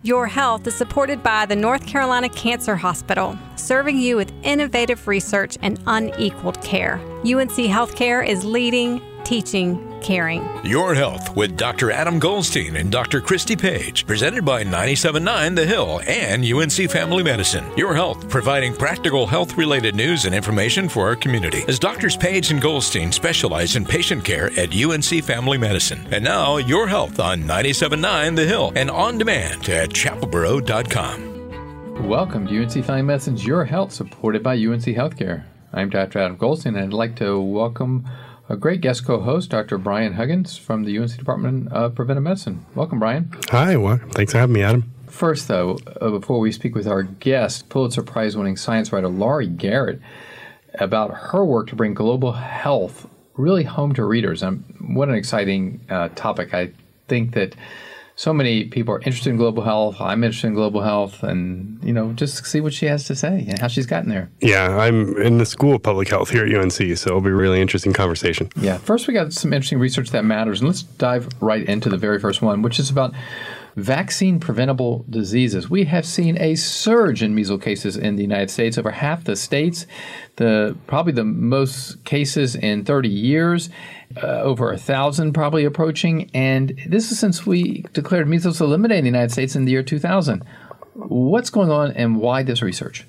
Your Health is supported by the North Carolina Cancer Hospital, serving you with innovative research and unequaled care. UNC Healthcare is leading, teaching, caring. Your Health with Dr. Adam Goldstein and Dr. Christy Page, presented by 97.9 The Hill and UNC Family Medicine. Your Health, providing practical health-related news and information for our community, as Drs. Page and Goldstein specialize in patient care at UNC Family Medicine. And now, Your Health on 97.9 The Hill and on demand at chapelboro.com. Welcome to UNC Family Medicine's Your Health, supported by UNC Healthcare. I'm Dr. Adam Goldstein, and I'd like to welcome a great guest co-host, Dr. Brian Huggins from the UNC Department of Preventive Medicine. Welcome, Brian. Hi, welcome. Thanks for having me, Adam. First, though, before we speak with our guest, Pulitzer Prize-winning science writer Laurie Garrett, about her work to bring global health really home to readers. What an exciting topic. I think that so many people are interested in global health. I'm interested in global health, and, just see what she has to say and how she's gotten there. Yeah, I'm in the School of Public Health here at UNC, so it'll be a really interesting conversation. Yeah. First, we got some interesting research that matters, and let's dive right into the very first one, which is about vaccine-preventable diseases. We have seen a surge in measles cases in the United States, over half the states, probably the most cases in 30 years, over 1,000 probably approaching. And this is since we declared measles eliminated in the United States in the year 2000. What's going on and why this research?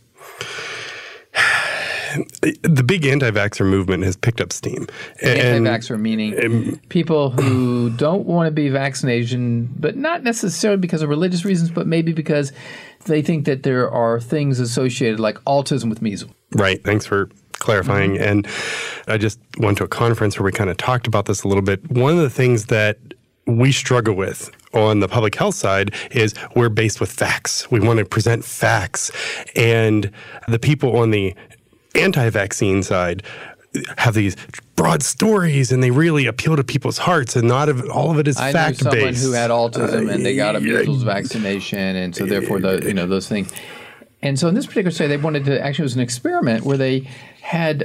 The big anti-vaxxer movement has picked up steam. Anti-vaxxer meaning people who don't want to be vaccinated, but not necessarily because of religious reasons, but maybe because they think that there are things associated like autism with measles. Right. Thanks for clarifying. Mm-hmm. And I just went to a conference where we kind of talked about this a little bit. One of the things that we struggle with on the public health side is we're based with facts. We want to present facts. And the people on the anti-vaccine side have these broad stories, and they really appeal to people's hearts, and not all of it is fact-based. I knew someone who had autism, and they got a measles vaccination, and so therefore those things. And so in this particular study, they wanted to actually, it was an experiment where they had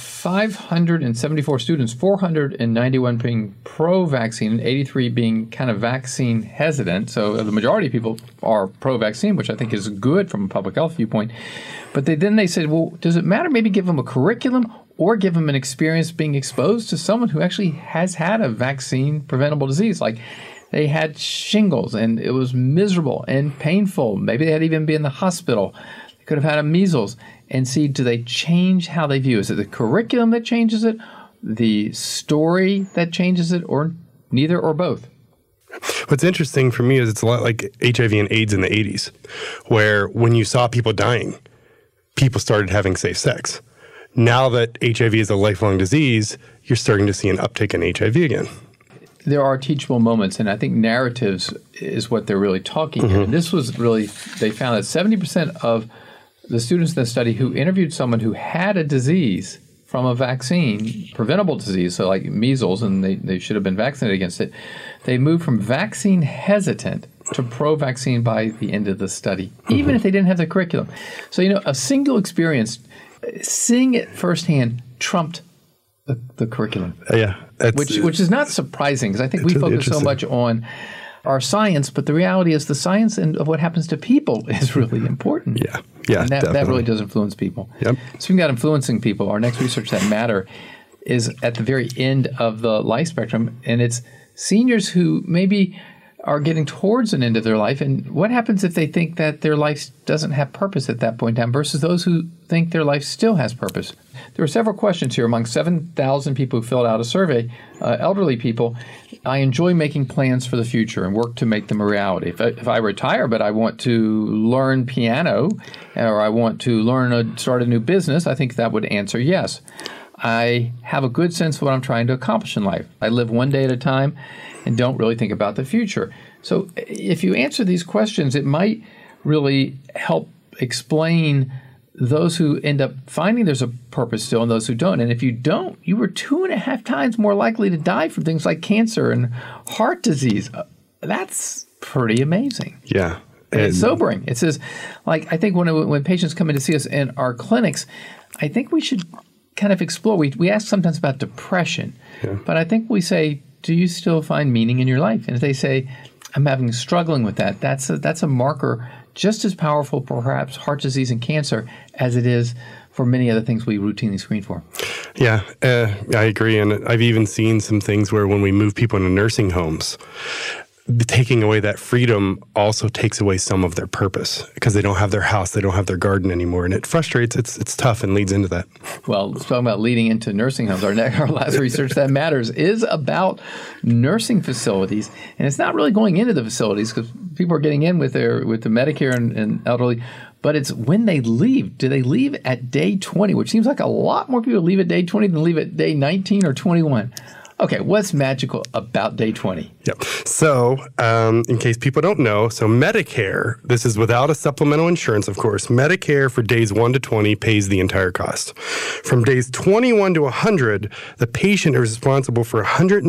574 students, 491 being pro-vaccine, and 83 being kind of vaccine hesitant. So the majority of people are pro-vaccine, which I think is good from a public health viewpoint. But then they said, well, does it matter maybe give them a curriculum or give them an experience being exposed to someone who actually has had a vaccine-preventable disease? Like they had shingles, and it was miserable and painful. Maybe they had even been in the hospital. They could have had a measles. And see, do they change how they view? Is it the curriculum that changes it, the story that changes it, or neither or both? What's interesting for me is it's a lot like HIV and AIDS in the 80s, where when you saw people dying, people started having safe sex. Now that HIV is a lifelong disease, you're starting to see an uptick in HIV again. There are teachable moments, and I think narratives is what they're really talking here. And this was really, they found that 70% of the students in the study who interviewed someone who had a disease from a vaccine, preventable disease, so like measles, and they should have been vaccinated against it, they moved from vaccine hesitant to pro-vaccine by the end of the study, even if they didn't have the curriculum. So, a single experience, seeing it firsthand trumped the curriculum. Yeah. Which is not surprising, because I think we focus so much on our science, but the reality is the science of what happens to people is really important. Yeah, and that really does influence people. Yep. Speaking about influencing people, our next research that matter is at the very end of the life spectrum, and it's seniors who maybe are getting towards an end of their life, and what happens if they think that their life doesn't have purpose at that point in time versus those who think their life still has purpose. There were several questions here among 7,000 people who filled out a survey, elderly people. I enjoy making plans for the future and work to make them a reality. If I retire, but I want to learn piano or I want to start a new business, I think that would answer yes. I have a good sense of what I'm trying to accomplish in life. I live one day at a time and don't really think about the future. So if you answer these questions, it might really help explain those who end up finding there's a purpose still and those who don't. And if you don't, you were 2.5 times more likely to die from things like cancer and heart disease. That's pretty amazing. Yeah. And it's sobering. It says, I think when patients come in to see us in our clinics, I think we should kind of explore. We ask sometimes about depression, but I think we say, do you still find meaning in your life? And if they say, I'm struggling with that. That's a marker just as powerful, perhaps, heart disease and cancer as it is for many other things we routinely screen for. Yeah, I agree. And I've even seen some things where when we move people into nursing homes, taking away that freedom also takes away some of their purpose because they don't have their house, they don't have their garden anymore. And it frustrates, it's tough and leads into that. Well, talking about leading into nursing homes, our last Research That Matters is about nursing facilities. And it's not really going into the facilities because people are getting in with the Medicare and elderly, but it's when they leave. Do they leave at day 20, which seems like a lot more people leave at day 20 than leave at day 19 or 21. Okay, what's magical about day 20? Yep. So, in case people don't know, so Medicare, this is without a supplemental insurance, of course. Medicare for days 1 to 20 pays the entire cost. From days 21 to 100, the patient is responsible for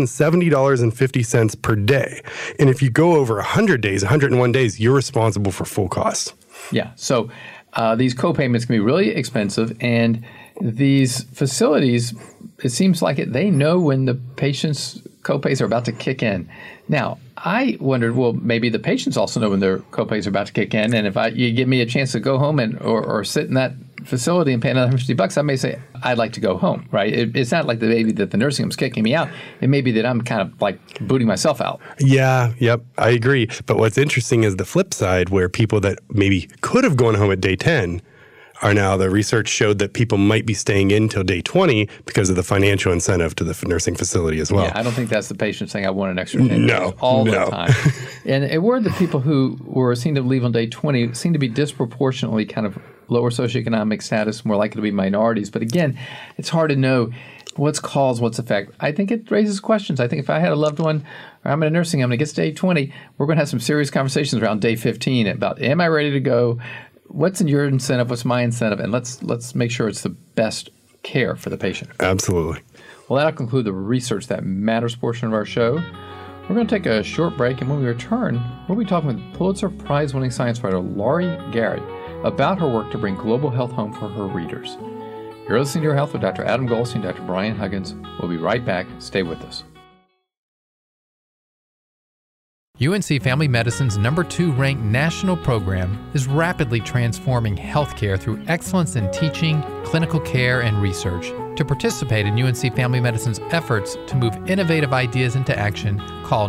$170.50 per day. And if you go over 100 days, 101 days, you're responsible for full cost. Yeah. So, these co-payments can be really expensive, and these facilities, it seems like they know when the patient's co-pays are about to kick in. Now, I wondered, well, maybe the patients also know when their co-pays are about to kick in, and if you give me a chance to go home or sit in that facility and pay another $150, I may say, I'd like to go home, right? It's not like the baby that the nursing home's kicking me out. It may be that I'm kind of like booting myself out. Yeah, yep, I agree. But what's interesting is the flip side where people that maybe could have gone home at day 10 are now, the research showed that people might be staying in till day 20 because of the financial incentive to the nursing facility as well. Yeah, I don't think that's the patient saying I want an extra 10 days all the time. And were the people who were seen to leave on day 20 seem to be disproportionately kind of lower socioeconomic status, more likely to be minorities. But again, it's hard to know what's cause, what's effect. I think it raises questions. I think if I had a loved one, or I'm in a nursing home and it gets to day 20, we're going to have some serious conversations around day 15 about, am I ready to go? What's your incentive? What's my incentive? And let's make sure it's the best care for the patient. Absolutely. Well, that'll conclude the Research That Matters portion of our show. We're going to take a short break, and when we return, we'll be talking with Pulitzer Prize-winning science writer Laurie Garrett about her work to bring global health home for her readers. You're listening to Your Health with Dr. Adam Goldstein, Dr. Brian Huggins. We'll be right back. Stay with us. UNC Family Medicine's #2 ranked national program is rapidly transforming healthcare through excellence in teaching, clinical care, and research. To participate in UNC Family Medicine's efforts to move innovative ideas into action, call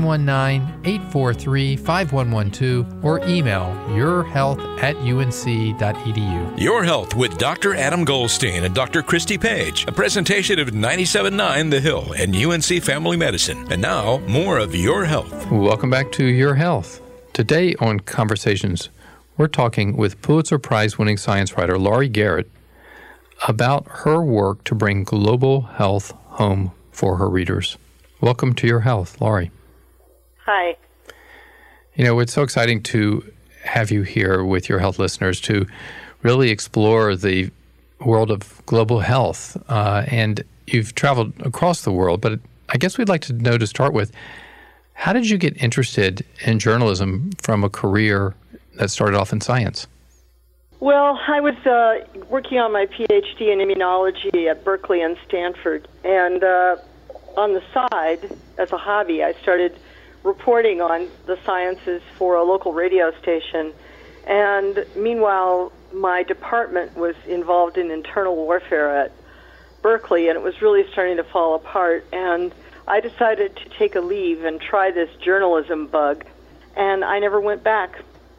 919-843-5112 or email yourhealth@unc.edu. Your Health with Dr. Adam Goldstein and Dr. Christy Page, a presentation of 97.9 The Hill and UNC Family Medicine. And now, more of Your Health. Welcome back to Your Health. Today on Conversations, we're talking with Pulitzer Prize-winning science writer Laurie Garrett about her work to bring global health home for her readers. Welcome to Your Health, Laurie. Hi. You know, it's so exciting to have you here with Your Health listeners to really explore the world of global health. And you've traveled across the world, but I guess we'd like to know, to start with, how did you get interested in journalism from a career that started off in science? Well, I was working on my PhD in immunology at Berkeley and Stanford, and on the side, as a hobby, I started reporting on the sciences for a local radio station. And meanwhile, my department was involved in internal warfare at Berkeley, and it was really starting to fall apart. And I decided to take a leave and try this journalism bug, and I never went back.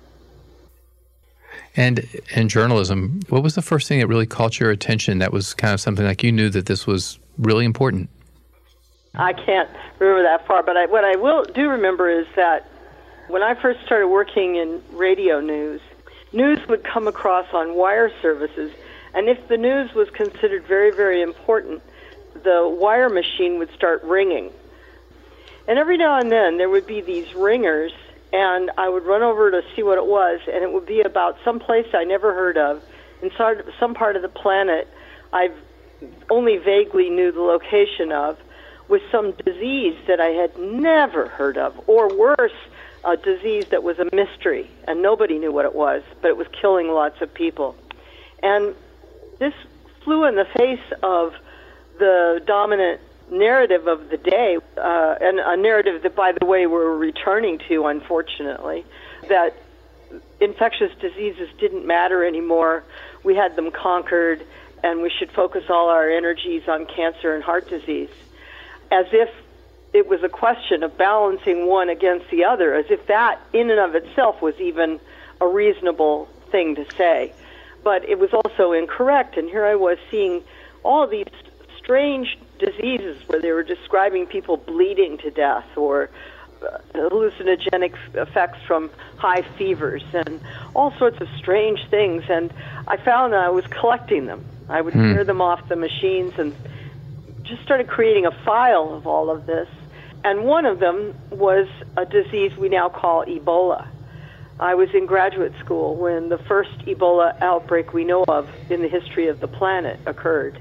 And in journalism, what was the first thing that really caught your attention that was kind of something like you knew that this was really important? I can't remember that far, but what I do remember is that when I first started working in radio news would come across on wire services, and if the news was considered very, very important, the wire machine would start ringing. And every now and then there would be these ringers, and I would run over to see what it was, and it would be about some place I never heard of, in some part of the planet I only vaguely knew the location of, with some disease that I had never heard of, or worse, a disease that was a mystery, and nobody knew what it was, but it was killing lots of people. And this flew in the face of the dominant narrative of the day, and a narrative that, by the way, we're returning to, unfortunately, that infectious diseases didn't matter anymore. We had them conquered, and we should focus all our energies on cancer and heart disease, as if it was a question of balancing one against the other, as if that in and of itself was even a reasonable thing to say. But it was also incorrect, and here I was seeing all these strange diseases where they were describing people bleeding to death or hallucinogenic effects from high fevers and all sorts of strange things. And I found that I was collecting them. I would hear them off the machines and just started creating a file of all of this. And one of them was a disease we now call Ebola. I was in graduate school when the first Ebola outbreak we know of in the history of the planet occurred.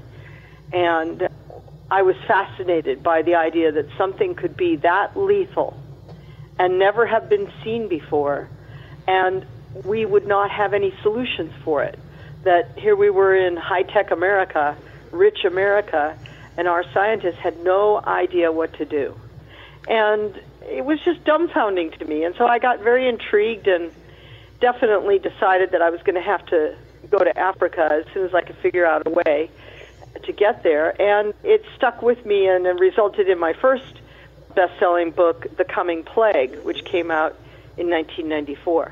And I was fascinated by the idea that something could be that lethal and never have been seen before, and we would not have any solutions for it. That here we were in high-tech America, rich America, and our scientists had no idea what to do. And it was just dumbfounding to me. And so I got very intrigued and definitely decided that I was going to have to go to Africa as soon as I could figure out a way to get there. And it stuck with me and it resulted in my first best-selling book, The Coming Plague, which came out in 1994.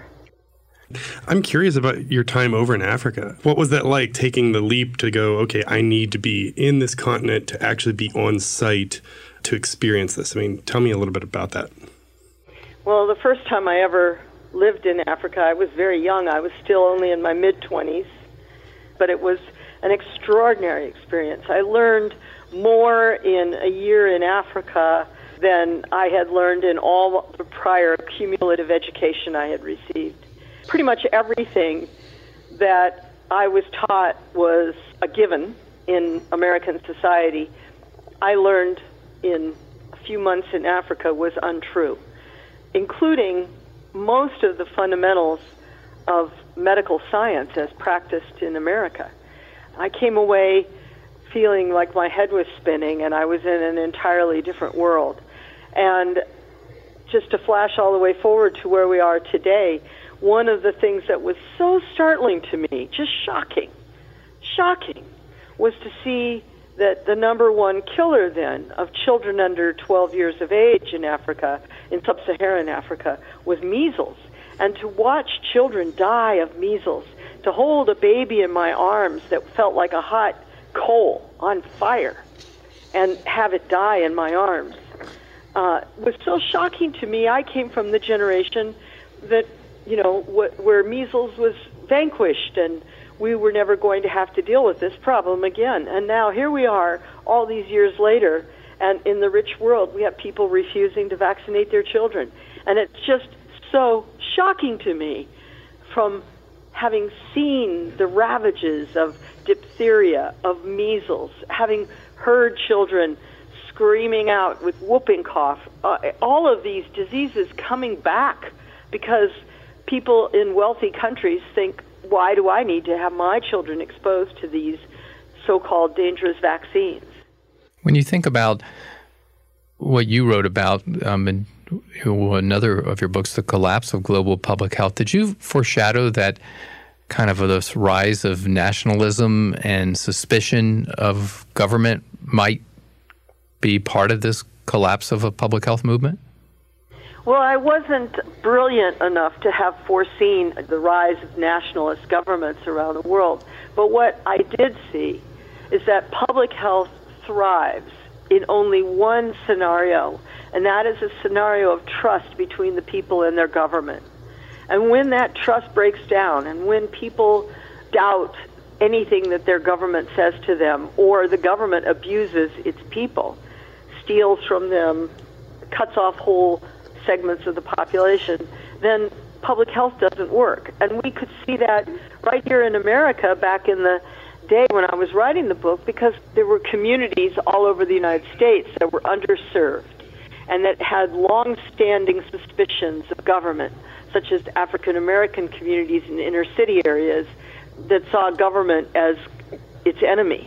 I'm curious about your time over in Africa. What was that like, taking the leap to go, okay, I need to be in this continent to actually be on site to experience this? I mean, tell me a little bit about that. Well, the first time I ever lived in Africa, I was very young. I was still only in my mid-20s, but it was an extraordinary experience. I learned more in a year in Africa than I had learned in all the prior cumulative education I had received. Pretty much everything that I was taught was a given in American society. I learned in a few months in Africa was untrue, including most of the fundamentals of medical science as practiced in America. I came away feeling like my head was spinning and I was in an entirely different world. And just to flash all the way forward to where we are today, one of the things that was so startling to me, just shocking, was to see that the number one killer then of children under 12 years of age in Africa, in sub-Saharan Africa, was measles. And to watch children die of measles, to hold a baby in my arms that felt like a hot coal on fire and have it die in my arms, was so shocking to me. I came from the generation that, you know, where measles was vanquished and we were never going to have to deal with this problem again. And now here we are all these years later, and in the rich world we have people refusing to vaccinate their children. And it's just so shocking to me, from having seen the ravages of diphtheria, of measles, having heard children screaming out with whooping cough, all of these diseases coming back because people in wealthy countries think, why do I need to have my children exposed to these so-called dangerous vaccines? When you think about what you wrote about in another of your books, The Collapse of Global Public Health, did you foreshadow that kind of this rise of nationalism and suspicion of government might be part of this collapse of a public health movement? Well, I wasn't brilliant enough to have foreseen the rise of nationalist governments around the world. But what I did see is that public health thrives in only one scenario, and that is a scenario of trust between the people and their government. And when that trust breaks down, and when people doubt anything that their government says to them, or the government abuses its people, steals from them, cuts off whole segments of the population, then public health doesn't work. And we could see that right here in America back in the day when I was writing the book, because there were communities all over the United States that were underserved and that had long-standing suspicions of government, such as African American communities in inner city areas that saw government as its enemy,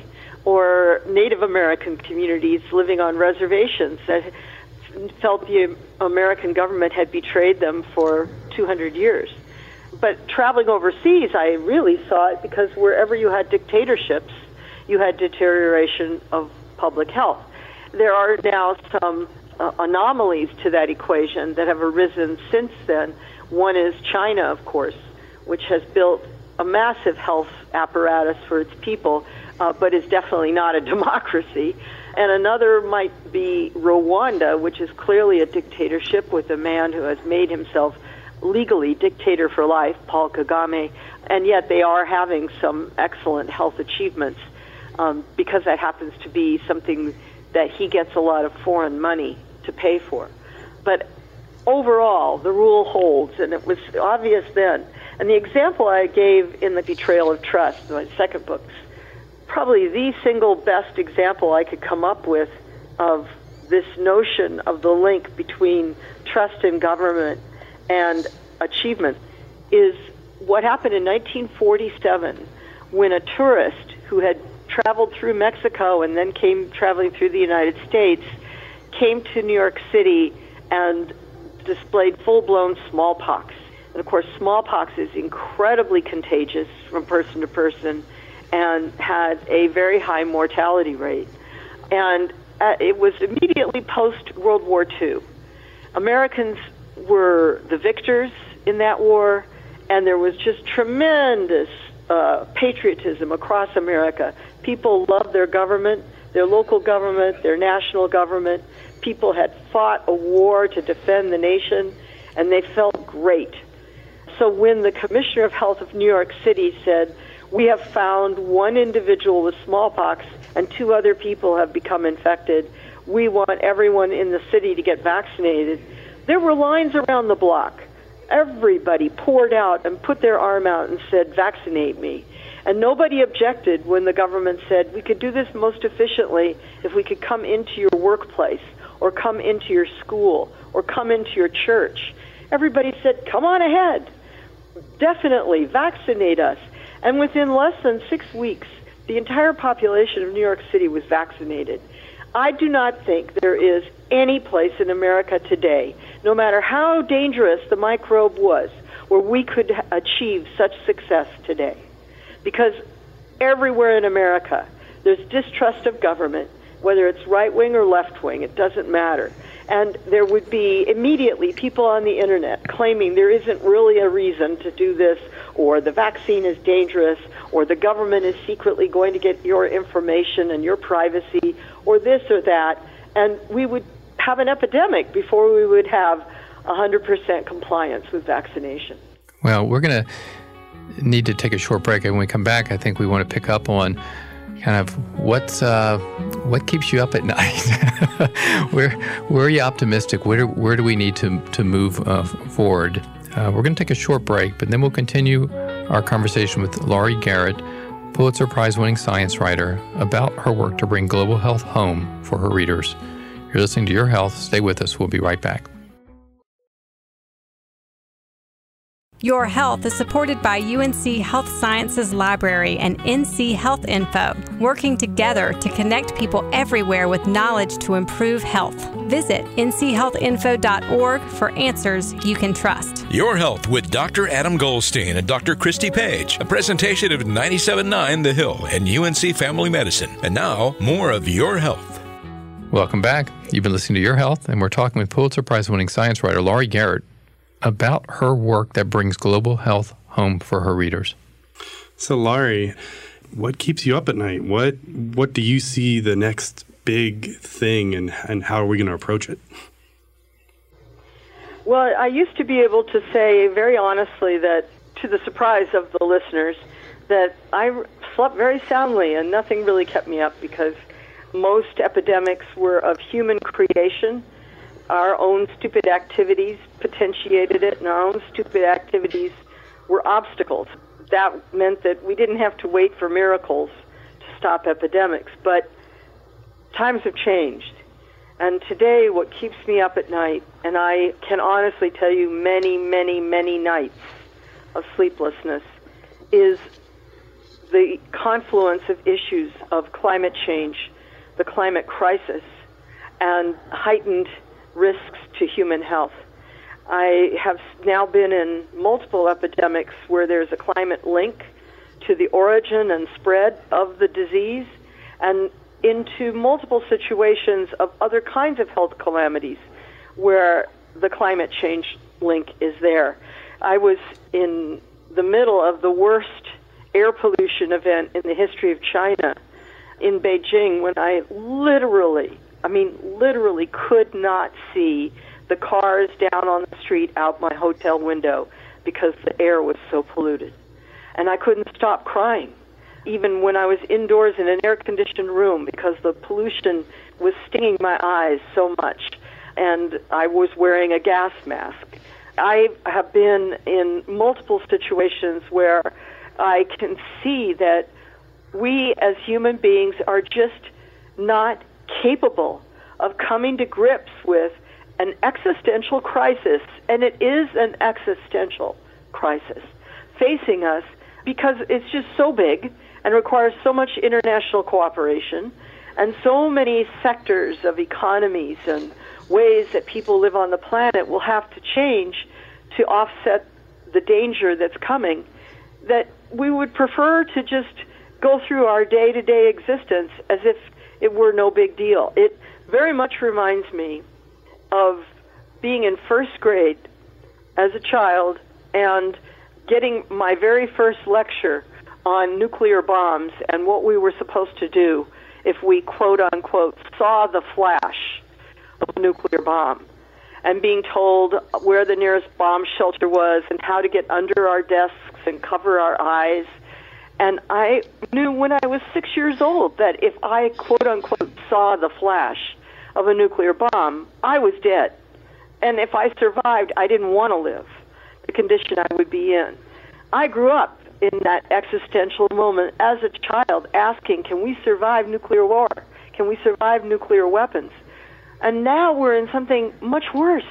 or Native American communities living on reservations that felt the American government had betrayed them for 200 years. But traveling overseas, I really saw it because wherever you had dictatorships, you had deterioration of public health. There are now some anomalies to that equation that have arisen since then. One is China, of course, which has built a massive health apparatus for its people, but is definitely not a democracy. And another might be Rwanda, which is clearly a dictatorship with a man who has made himself legally dictator for life, Paul Kagame, and yet they are having some excellent health achievements because that happens to be something that he gets a lot of foreign money to pay for. But overall, the rule holds, and it was obvious then. And the example I gave in The Betrayal of Trust, my second book, probably the single best example I could come up with of this notion of the link between trust in government and achievement is what happened in 1947 when a tourist who had traveled through Mexico and then came traveling through the United States came to New York City and displayed full-blown smallpox. And of course, smallpox is incredibly contagious from person to person and had a very high mortality rate. And it was immediately post-World War II. Americans were the victors in that war, and there was just tremendous patriotism across America. People loved their government, their local government, their national government. People had fought a war to defend the nation, and they felt great. So when the Commissioner of Health of New York City said, "We have found one individual with smallpox and 2 other people have become infected. We want everyone in the city to get vaccinated," there were lines around the block. Everybody poured out and put their arm out and said, "Vaccinate me." And nobody objected when the government said, "We could do this most efficiently if we could come into your workplace or come into your school or come into your church." Everybody said, "Come on ahead. Definitely vaccinate us." And within less than 6 weeks, the entire population of New York City was vaccinated. I do not think there is any place in America today, no matter how dangerous the microbe was, where we could achieve such success today. Because everywhere in America, there's distrust of government, whether it's right-wing or left-wing, it doesn't matter. And there would be immediately people on the internet claiming there isn't really a reason to do this, or the vaccine is dangerous, or the government is secretly going to get your information and your privacy, or this or that. And we would have an epidemic before we would have 100% compliance with vaccination. Well, we're going to need to take a short break. And when we come back, I think we want to pick up on kind of what keeps you up at night. Where are you optimistic? Where do we need to move forward? We're going to take a short break, but then we'll continue our conversation with Laurie Garrett, Pulitzer Prize-winning science writer, about her work to bring global health home for her readers. You're listening to Your Health. Stay with us. We'll be right back. Your Health is supported by UNC Health Sciences Library and NC Health Info, working together to connect people everywhere with knowledge to improve health. Visit nchealthinfo.org for answers you can trust. Your Health with Dr. Adam Goldstein and Dr. Christy Page, a presentation of 97.9 The Hill and UNC Family Medicine. And now, more of Your Health. Welcome back. You've been listening to Your Health, and we're talking with Pulitzer Prize-winning science writer Laurie Garrett about her work that brings global health home for her readers. So, Laurie, what keeps you up at night? What do you see the next big thing, and how are we going to approach it? Well, I used to be able to say very honestly that, to the surprise of the listeners, that I slept very soundly and nothing really kept me up because most epidemics were of human creation. Our own stupid activities potentiated it, and our own stupid activities were obstacles. That meant that we didn't have to wait for miracles to stop epidemics. But times have changed. And today, what keeps me up at night, and I can honestly tell you many, many, many nights of sleeplessness, is the confluence of issues of climate change, the climate crisis, and heightened risks to human health. I have now been in multiple epidemics where there's a climate link to the origin and spread of the disease, and into multiple situations of other kinds of health calamities where the climate change link is there. I was in the middle of the worst air pollution event in the history of China in Beijing when I literally could not see the cars down on the street out my hotel window because the air was so polluted. And I couldn't stop crying, even when I was indoors in an air-conditioned room, because the pollution was stinging my eyes so much, and I was wearing a gas mask. I have been in multiple situations where I can see that we as human beings are just not capable of coming to grips with an existential crisis, and it is an existential crisis facing us because it's just so big and requires so much international cooperation and so many sectors of economies and ways that people live on the planet will have to change to offset the danger that's coming, that we would prefer to just go through our day-to-day existence as if it were no big deal. It very much reminds me of being in first grade as a child and getting my very first lecture on nuclear bombs and what we were supposed to do if we, quote-unquote, saw the flash of a nuclear bomb, and being told where the nearest bomb shelter was and how to get under our desks and cover our eyes. And I knew when I was 6 years old that if I, quote-unquote, saw the flash of a nuclear bomb, I was dead. And if I survived, I didn't want to live, the condition I would be in. I grew up in that existential moment as a child asking, can we survive nuclear war? Can we survive nuclear weapons? And now we're in something much worse.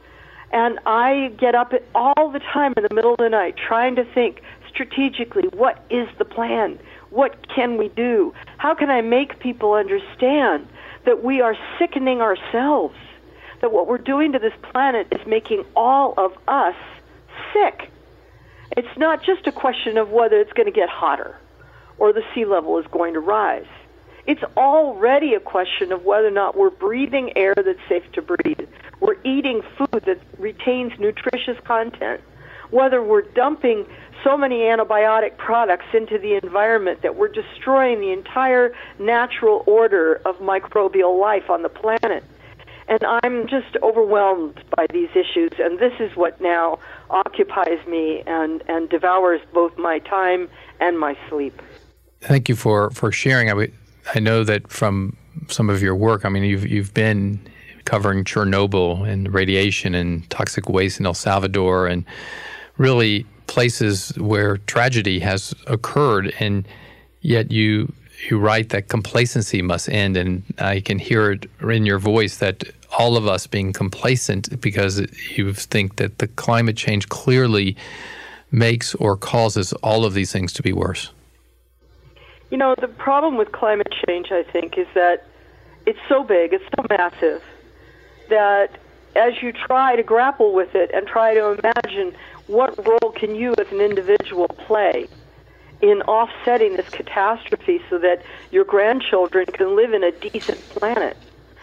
And I get up all the time in the middle of the night trying to think strategically, what is the plan? What can we do? How can I make people understand that we are sickening ourselves, that what we're doing to this planet is making all of us sick? It's not just a question of whether it's going to get hotter or the sea level is going to rise. It's already a question of whether or not we're breathing air that's safe to breathe, we're eating food that retains nutritious content, whether we're dumping so many antibiotic products into the environment that we're destroying the entire natural order of microbial life on the planet. And I'm just overwhelmed by these issues, and this is what now occupies me and devours both my time and my sleep. Thank you for sharing. I know that from some of your work, I mean, you've been covering Chernobyl and radiation and toxic waste in El Salvador and really places where tragedy has occurred, and yet you write that complacency must end, and I can hear it in your voice that all of us being complacent because you think that the climate change clearly makes or causes all of these things to be worse. You know, the problem with climate change, I think, is that it's so big, it's so massive, that as you try to grapple with it and try to imagine what role can you as an individual play in offsetting this catastrophe so that your grandchildren can live in a decent planet,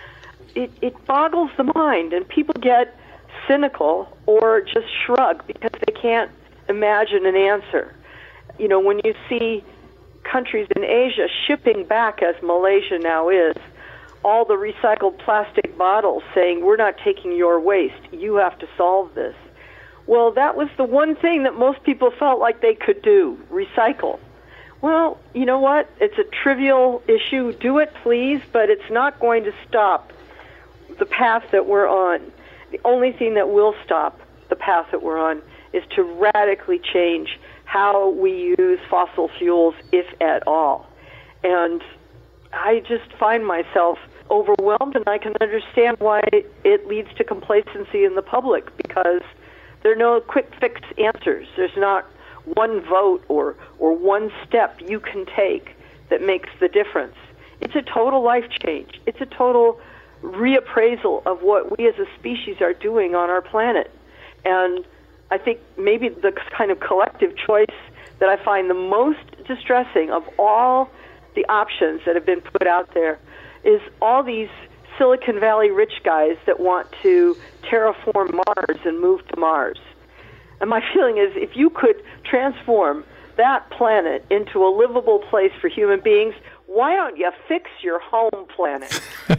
it boggles the mind, and people get cynical or just shrug because they can't imagine an answer. You know, when you see countries in Asia shipping back, as Malaysia now is, all the recycled plastic bottles saying, we're not taking your waste, you have to solve this. Well, that was the one thing that most people felt like they could do, recycle. Well, you know what? It's a trivial issue. Do it, please, but it's not going to stop the path that we're on. The only thing that will stop the path that we're on is to radically change how we use fossil fuels, if at all. And I just find myself overwhelmed, and I can understand why it leads to complacency in the public, because there are no quick fix answers. There's not one vote or one step you can take that makes the difference. It's a total life change. It's a total reappraisal of what we as a species are doing on our planet. And I think maybe the kind of collective choice that I find the most distressing of all the options that have been put out there is all these Silicon Valley rich guys that want to terraform Mars and move to Mars. And my feeling is if you could transform that planet into a livable place for human beings, why don't you fix your home planet?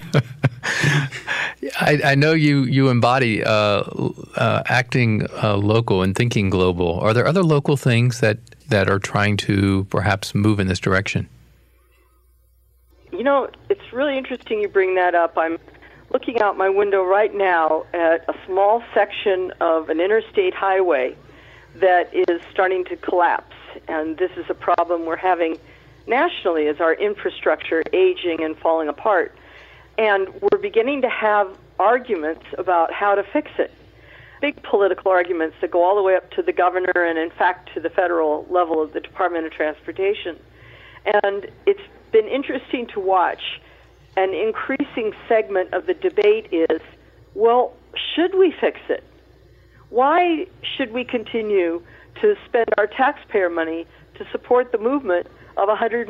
I know you embody acting local and thinking global. Are there other local things that are trying to perhaps move in this direction? You know, it's really interesting you bring that up. I'm looking out my window right now at a small section of an interstate highway that is starting to collapse. And this is a problem we're having nationally as our infrastructure aging and falling apart. And we're beginning to have arguments about how to fix it. Big political arguments that go all the way up to the governor and, in fact, to the federal level of the Department of Transportation. And it's been interesting to watch. An increasing segment of the debate is, well, should we fix it? Why should we continue to spend our taxpayer money to support the movement of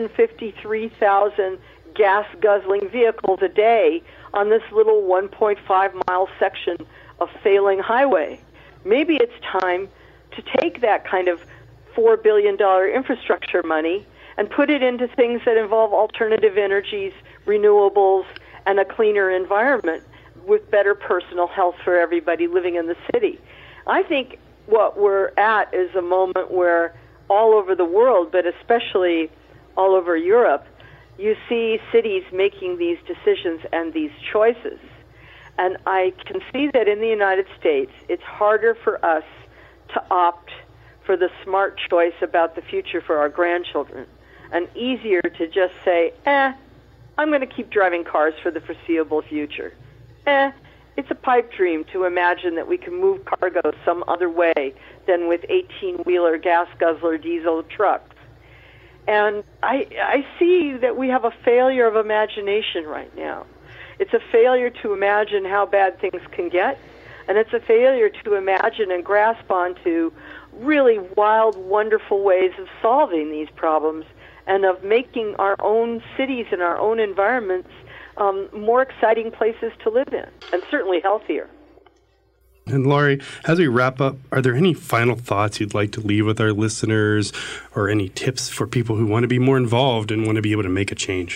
153,000 gas-guzzling vehicles a day on this little 1.5-mile section of failing highway? Maybe it's time to take that kind of $4 billion infrastructure money and put it into things that involve alternative energies, renewables, and a cleaner environment with better personal health for everybody living in the city. I think what we're at is a moment where all over the world, but especially all over Europe, you see cities making these decisions and these choices. And I can see that in the United States, it's harder for us to opt for the smart choice about the future for our grandchildren, and easier to just say, I'm going to keep driving cars for the foreseeable future. It's a pipe dream to imagine that we can move cargo some other way than with 18-wheeler gas guzzler diesel trucks. And I see that we have a failure of imagination right now. It's a failure to imagine how bad things can get, and it's a failure to imagine and grasp onto really wild, wonderful ways of solving these problems and of making our own cities and our own environments more exciting places to live in, and certainly healthier. And Laurie, as we wrap up, are there any final thoughts you'd like to leave with our listeners, or any tips for people who want to be more involved and want to be able to make a change?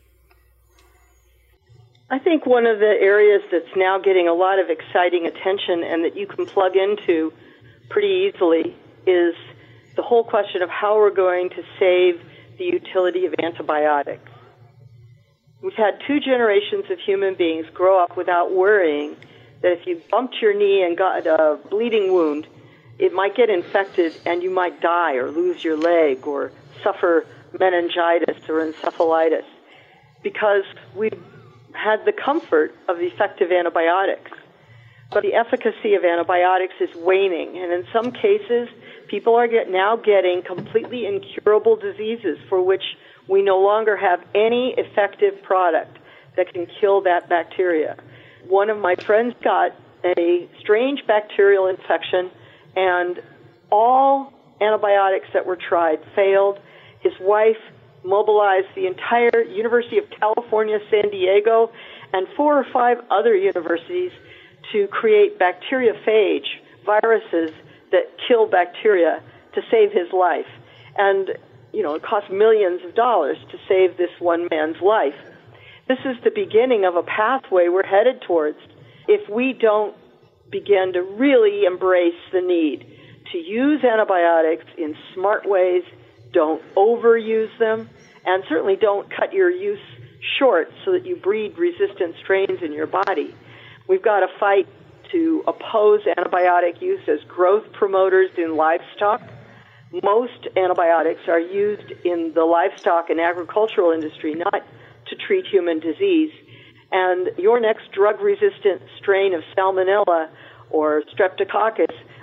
I think one of the areas that's now getting a lot of exciting attention and that you can plug into pretty easily is the whole question of how we're going to save the utility of antibiotics. We've had 2 generations of human beings grow up without worrying that if you bumped your knee and got a bleeding wound, it might get infected and you might die or lose your leg or suffer meningitis or encephalitis, because we've had the comfort of effective antibiotics. But the efficacy of antibiotics is waning, and in some cases, people are now getting completely incurable diseases for which we no longer have any effective product that can kill that bacteria. One of my friends got a strange bacterial infection, and all antibiotics that were tried failed. His wife mobilized the entire University of California, San Diego, and 4 or 5 other universities to create bacteriophage viruses that kill bacteria to save his life. And, it cost millions of dollars to save this one man's life. This is the beginning of a pathway we're headed towards if we don't begin to really embrace the need to use antibiotics in smart ways, don't overuse them, and certainly don't cut your use short so that you breed resistant strains in your body. We've got to fight to oppose antibiotic use as growth promoters in livestock. Most antibiotics are used in the livestock and agricultural industry, not to treat human disease. And your next drug-resistant strain of Salmonella or Streptococcus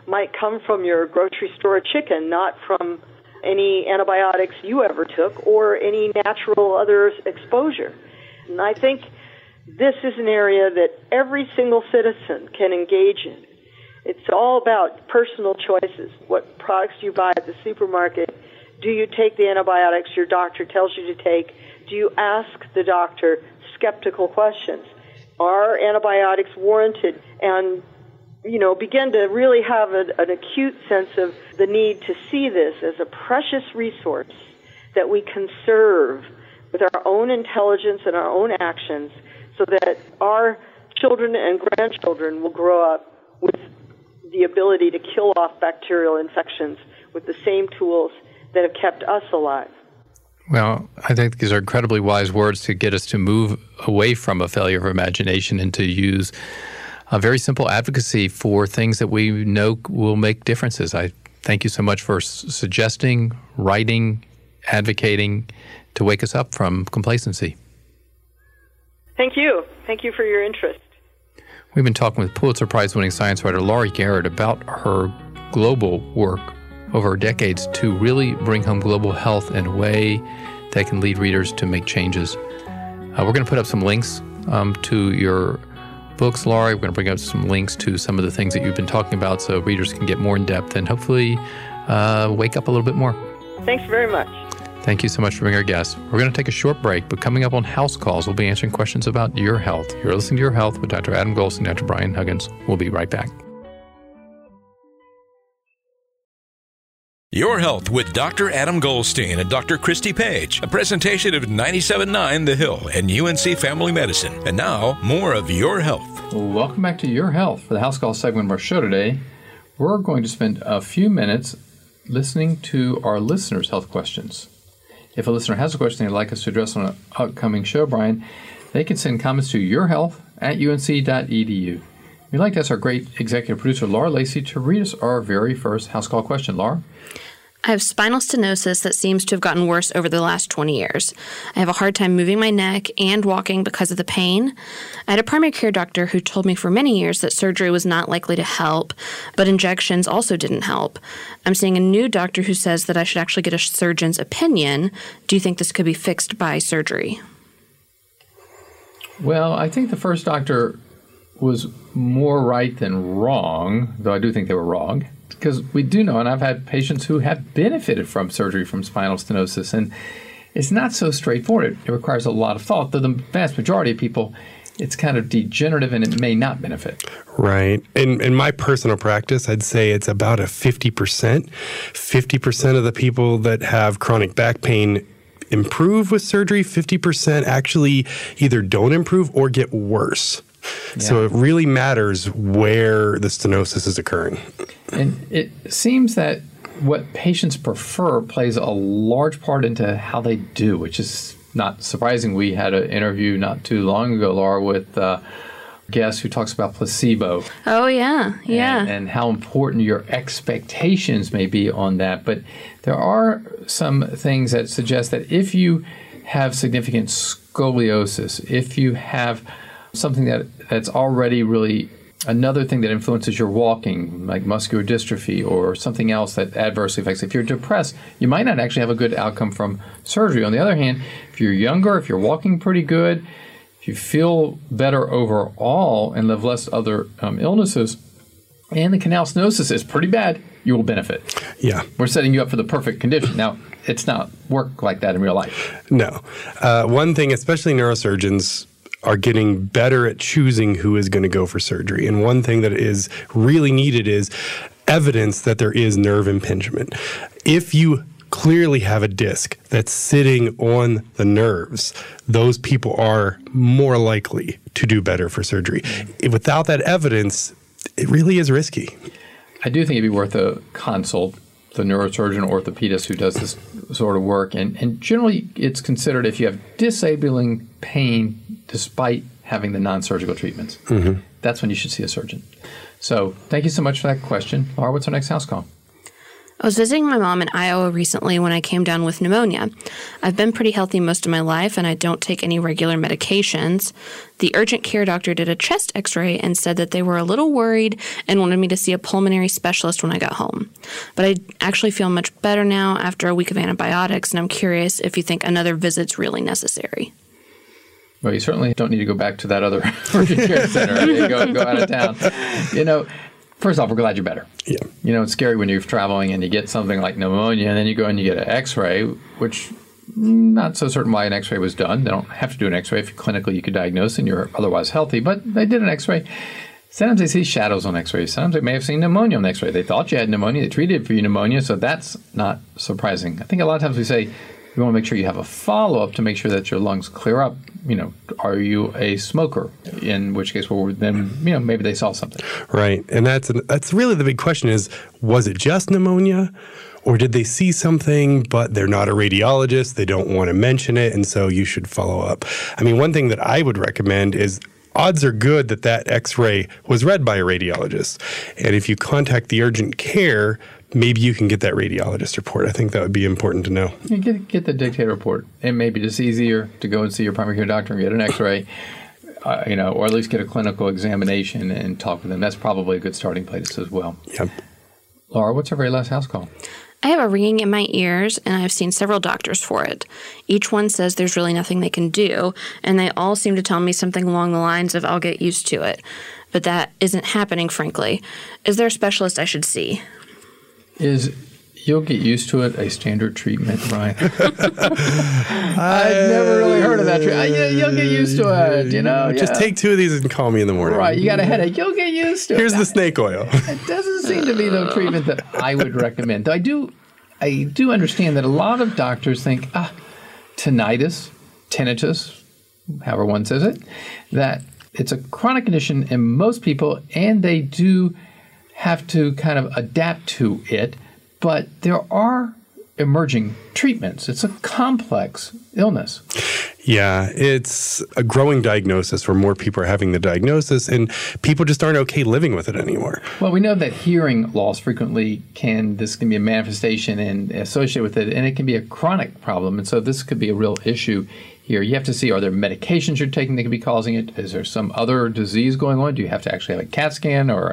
might come from your grocery store chicken, not from any antibiotics you ever took or any natural other exposure. And I think this is an area that every single citizen can engage in. It's all about personal choices. What products do you buy at the supermarket? Do you take the antibiotics your doctor tells you to take? Do you ask the doctor skeptical questions? Are antibiotics warranted? And, begin to really have an acute sense of the need to see this as a precious resource that we conserve with our own intelligence and our own actions so that our children and grandchildren will grow up with the ability to kill off bacterial infections with the same tools that have kept us alive. Well, I think these are incredibly wise words to get us to move away from a failure of imagination and to use a very simple advocacy for things that we know will make differences. I thank you so much for suggesting, writing, advocating to wake us up from complacency. Thank you. Thank you for your interest. We've been talking with Pulitzer Prize-winning science writer Laurie Garrett about her global work over decades to really bring home global health in a way that can lead readers to make changes. We're going to put up some links to your books, Laurie. We're going to bring up some links to some of the things that you've been talking about so readers can get more in depth and hopefully wake up a little bit more. Thanks very much. Thank you so much for being our guest. We're going to take a short break, but coming up on House Calls, we'll be answering questions about your health. You're listening to Your Health with Dr. Adam Goldstein and Dr. Brian Huggins. We'll be right back. Your Health with Dr. Adam Goldstein and Dr. Christy Page, a presentation of 97.9 The Hill and UNC Family Medicine. And now, more of Your Health. Welcome back to Your Health. For the House Call segment of our show today, we're going to spend a few minutes listening to our listeners' health questions. If a listener has a question they'd like us to address on an upcoming show, Brian, they can send comments to yourhealth@unc.edu. We'd like to ask our great executive producer, Laura Lacey, to read us our very first House Call question. Laura? I have spinal stenosis that seems to have gotten worse over the last 20 years. I have a hard time moving my neck and walking because of the pain. I had a primary care doctor who told me for many years that surgery was not likely to help, but injections also didn't help. I'm seeing a new doctor who says that I should actually get a surgeon's opinion. Do you think this could be fixed by surgery? Well, I think the first doctor was more right than wrong, though I do think they were wrong. Because we do know, and I've had patients who have benefited from surgery from spinal stenosis, and it's not so straightforward. It requires a lot of thought. Though the vast majority of people, it's kind of degenerative and it may not benefit. Right. In my personal practice, I'd say it's about a 50%. 50% of the people that have chronic back pain improve with surgery. 50% actually either don't improve or get worse. Yeah. So it really matters where the stenosis is occurring. And it seems that what patients prefer plays a large part into how they do, which is not surprising. We had an interview not too long ago, Laura, with a guest who talks about placebo. Oh, yeah. Yeah. And how important your expectations may be on that. But there are some things that suggest that if you have significant scoliosis, if you have something that's already really another thing that influences your walking, like muscular dystrophy or something else that adversely affects. If you're depressed, you might not actually have a good outcome from surgery. On the other hand, if you're younger, if you're walking pretty good, if you feel better overall and live less other illnesses, and the canal stenosis is pretty bad, you will benefit. Yeah. We're setting you up for the perfect condition. Now, it's not work like that in real life. No. One thing, especially neurosurgeons, are getting better at choosing who is going to go for surgery. And one thing that is really needed is evidence that there is nerve impingement. If you clearly have a disc that's sitting on the nerves, those people are more likely to do better for surgery. Without that evidence, it really is risky. I do think it'd be worth a consult, the neurosurgeon or orthopedist who does this sort of work. And generally, it's considered if you have disabling pain despite having the non-surgical treatments. Mm-hmm. That's when you should see a surgeon. So thank you so much for that question. Laura, what's our next house call? I was visiting my mom in Iowa recently when I came down with pneumonia. I've been pretty healthy most of my life, and I don't take any regular medications. The urgent care doctor did a chest x-ray and said that they were a little worried and wanted me to see a pulmonary specialist when I got home. But I actually feel much better now after a week of antibiotics, and I'm curious if you think another visit's really necessary. Well, you certainly don't need to go back to that other urgent care center. Go out of town. First off, we're glad you're better. Yeah. It's scary when you're traveling and you get something like pneumonia, and then you go and you get an x-ray, which not so certain why an x-ray was done. They don't have to do an x-ray if clinically you could diagnose and you're otherwise healthy, but they did an x-ray. Sometimes they see shadows on x-rays. Sometimes they may have seen pneumonia on the x-ray. They thought you had pneumonia. They treated for your pneumonia, so that's not surprising. I think a lot of times we say, you want to make sure you have a follow-up to make sure that your lungs clear up. Are you a smoker? In which case, then maybe they saw something. Right, and that's really the big question is, was it just pneumonia? Or did they see something, but they're not a radiologist, they don't want to mention it, and so you should follow up? I mean, one thing that I would recommend is odds are good that x-ray was read by a radiologist. And if you contact the urgent care, maybe you can get that radiologist report. I think that would be important to know. You get the dictator report. It may be just easier to go and see your primary care doctor and get an x-ray, or at least get a clinical examination and talk with them. That's probably a good starting place as well. Yep. Laura, what's our very last house call? I have a ringing in my ears, and I've seen several doctors for it. Each one says there's really nothing they can do, and they all seem to tell me something along the lines of, I'll get used to it. But that isn't happening, frankly. Is there a specialist I should see? Is you'll get used to it a standard treatment, Brian? I've never really heard of that treatment. You'll get used to it, Just take 2 of these and call me in the morning. Right, you got a headache. You'll get used to it. Here's the snake oil. It doesn't seem to be the treatment that I would recommend. Though I do understand that a lot of doctors think, tinnitus, however one says it, that it's a chronic condition in most people, and they do have to kind of adapt to it, but there are emerging treatments. It's a complex illness. Yeah, it's a growing diagnosis where more people are having the diagnosis, and people just aren't okay living with it anymore. Well, we know that hearing loss frequently this can be a manifestation and associated with it, and it can be a chronic problem, and so this could be a real issue here. You have to see, are there medications you're taking that could be causing it? Is there some other disease going on? Do you have to actually have a CAT scan or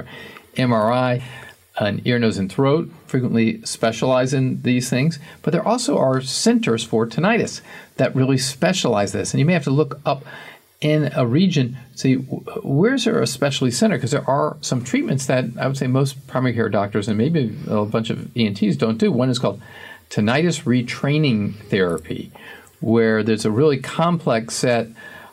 MRI? An ear, nose, and throat frequently specialize in these things, but there also are centers for tinnitus that really specialize this. And you may have to look up in a region, see where's there a specialty center, because there are some treatments that I would say most primary care doctors and maybe a bunch of ENTs don't do. One is called tinnitus retraining therapy, where there's a really complex set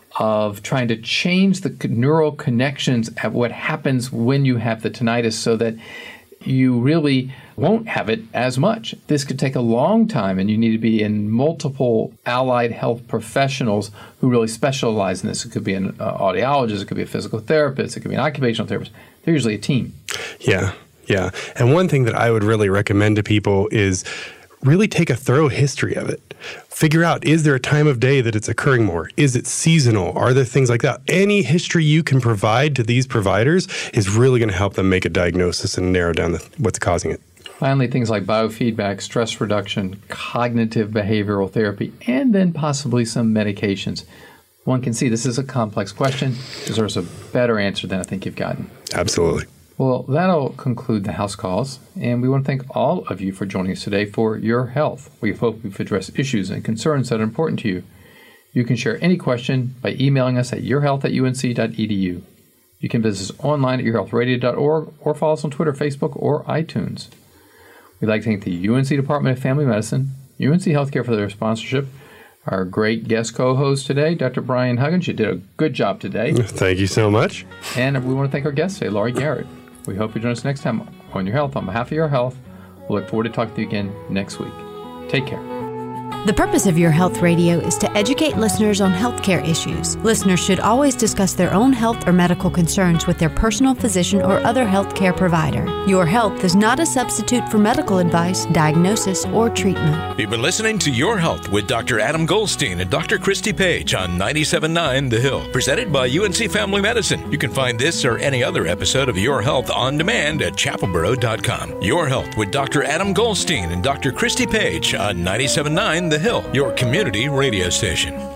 of trying to change the neural connections at what happens when you have the tinnitus so that you really won't have it as much. This could take a long time, and you need to be in multiple allied health professionals who really specialize in this. It could be an audiologist, it could be a physical therapist, it could be an occupational therapist. They're usually a team. Yeah. And one thing that I would really recommend to people is really take a thorough history of it. Figure out, is there a time of day that it's occurring more? Is it seasonal? Are there things like that? Any history you can provide to these providers is really going to help them make a diagnosis and narrow down what's causing it. Finally, things like biofeedback, stress reduction, cognitive behavioral therapy, and then possibly some medications. One can see this is a complex question, deserves a better answer than I think you've gotten. Absolutely. Well, that'll conclude the house calls, and we want to thank all of you for joining us today for Your Health. We hope we've addressed issues and concerns that are important to you. You can share any question by emailing us at yourhealth@unc.edu. You can visit us online at yourhealthradio.org or follow us on Twitter, Facebook, or iTunes. We'd like to thank the UNC Department of Family Medicine, UNC Healthcare for their sponsorship, our great guest co-host today, Dr. Brian Huggins. You did a good job today. Thank you so much. And we want to thank our guest today, Laurie Garrett. We hope you join us next time on Your Health. On behalf of Your Health, we'll look forward to talking to you again next week. Take care. The purpose of Your Health Radio is to educate listeners on healthcare issues. Listeners should always discuss their own health or medical concerns with their personal physician or other healthcare provider. Your Health is not a substitute for medical advice, diagnosis, or treatment. You've been listening to Your Health with Dr. Adam Goldstein and Dr. Christy Page on 97.9 The Hill, presented by UNC Family Medicine. You can find this or any other episode of Your Health on demand at chapelboro.com. Your Health with Dr. Adam Goldstein and Dr. Christy Page on 97.9 The Hill, your community radio station.